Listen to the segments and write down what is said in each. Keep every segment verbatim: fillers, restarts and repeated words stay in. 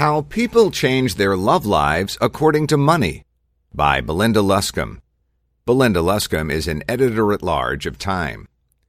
How People Change Their Love Lives According to Money by Belinda Luscombe. Belinda Luscombe is an editor-at-large of Time.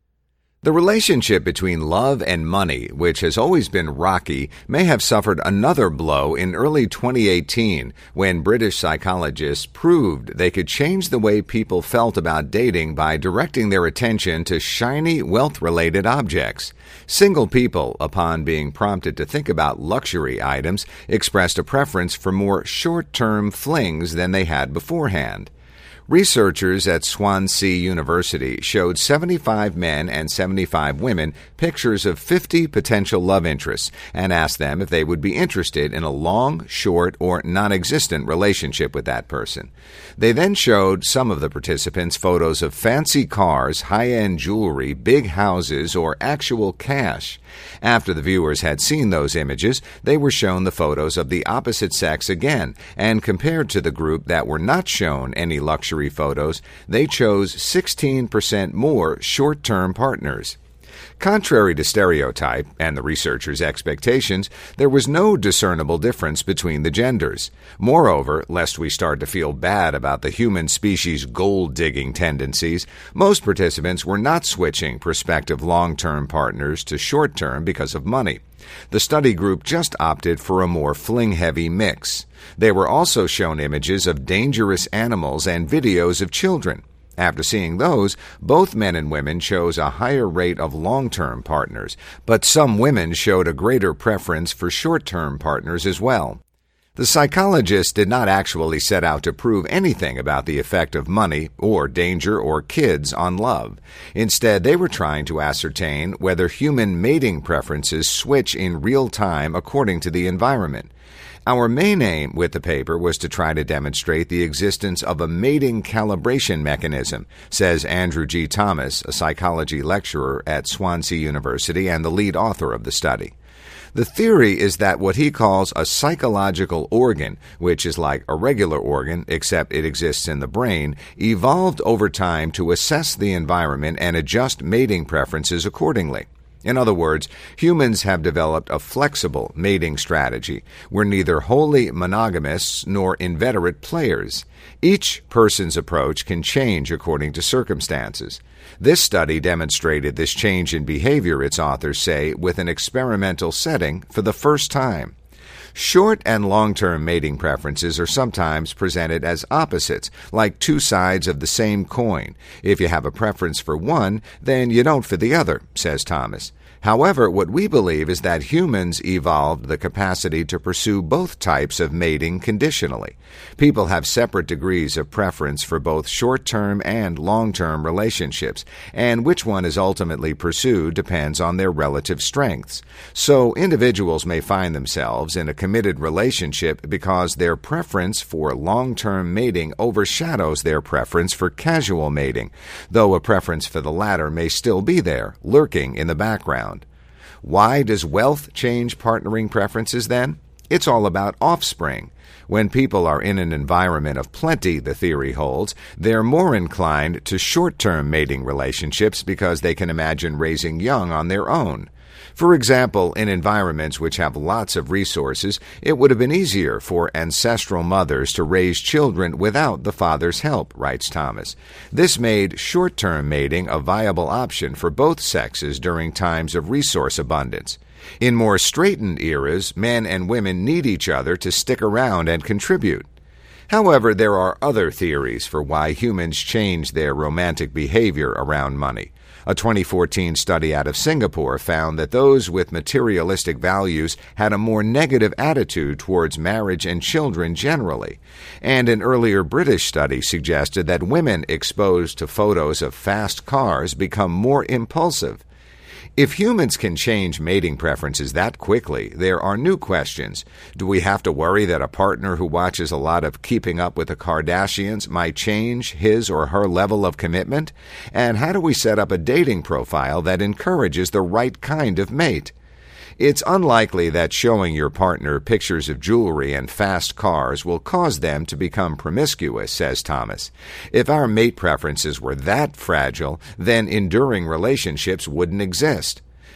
The relationship between love and money, which has always been rocky, may have suffered another blow in early twenty eighteen when British psychologists proved they could change the way people felt about dating by directing their attention to shiny, wealth-related objects. Single people, upon being prompted to think about luxury items, expressed a preference for more short-term flings than they had beforehand. Researchers at Swansea University showed seventy-five men and seventy-five women pictures of fifty potential love interests and asked them if they would be interested in a long, short, or non-existent relationship with that person. They then showed some of the participants photos of fancy cars, high-end jewelry, big houses, or actual cash. After the viewers had seen those images, they were shown the photos of the opposite sex again, and compared to the group that were not shown any luxury photos, they chose sixteen percent more short-term partners. Contrary to stereotype and the researchers' expectations, there was no discernible difference between the genders. Moreover, lest we start to feel bad about the human species' gold-digging tendencies, most participants were not switching prospective long-term partners to short-term because of money. The study group just opted for a more fling-heavy mix. They were also shown images of dangerous animals and videos of children. After seeing those, both men and women chose a higher rate of long-term partners, but some women showed a greater preference for short-term partners as well. The psychologists did not actually set out to prove anything about the effect of money or danger or kids on love. Instead, they were trying to ascertain whether human mating preferences switch in real time according to the environment. Our main aim with the paper was to try to demonstrate the existence of a mating calibration mechanism, says Andrew G. Thomas, a psychology lecturer at Swansea University and the lead author of the study. The theory is that what he calls a psychological organ, which is like a regular organ except it exists in the brain, evolved over time to assess the environment and adjust mating preferences accordingly. In other words, humans have developed a flexible mating strategy. We're neither wholly monogamous nor inveterate players. Each person's approach can change according to circumstances. This study demonstrated this change in behavior, its authors say, with an experimental setting for the first time. Short and long-term mating preferences are sometimes presented as opposites, like two sides of the same coin. If you have a preference for one, then you don't for the other, says Thomas. However, what we believe is that humans evolved the capacity to pursue both types of mating conditionally. People have separate degrees of preference for both short-term and long-term relationships, and which one is ultimately pursued depends on their relative strengths. So, individuals may find themselves in a committed relationship because their preference for long-term mating overshadows their preference for casual mating, though a preference for the latter may still be there, lurking in the background. Why does wealth change partnering preferences then? It's all about offspring. When people are in an environment of plenty, the theory holds, they're more inclined to short-term mating relationships because they can imagine raising young on their own. For example, in environments which have lots of resources, it would have been easier for ancestral mothers to raise children without the father's help, writes Thomas. This made short-term mating a viable option for both sexes during times of resource abundance. In more straitened eras, men and women need each other to stick around and contribute. However, there are other theories for why humans change their romantic behavior around money. A twenty fourteen study out of Singapore found that those with materialistic values had a more negative attitude towards marriage and children generally. And an earlier British study suggested that women exposed to photos of fast cars become more impulsive. If humans can change mating preferences that quickly, there are new questions. Do we have to worry that a partner who watches a lot of Keeping Up with the Kardashians might change his or her level of commitment? And how do we set up a dating profile that encourages the right kind of mate? It's unlikely that showing your partner pictures of jewelry and fast cars will cause them to become promiscuous, says Thomas. If our mate preferences were that fragile, then enduring relationships wouldn't exist.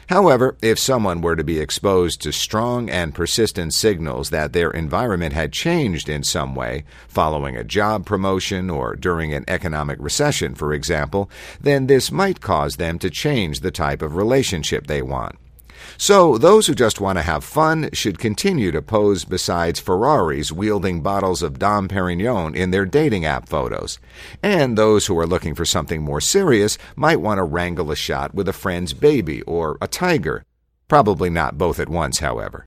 However, if someone were to be exposed to strong and persistent signals that their environment had changed in some way, following a job promotion or during an economic recession, for example, then this might cause them to change the type of relationship they want. So, those who just want to have fun should continue to pose beside Ferraris wielding bottles of Dom Perignon in their dating app photos. And those who are looking for something more serious might want to wrangle a shot with a friend's baby or a tiger. Probably not both at once, however.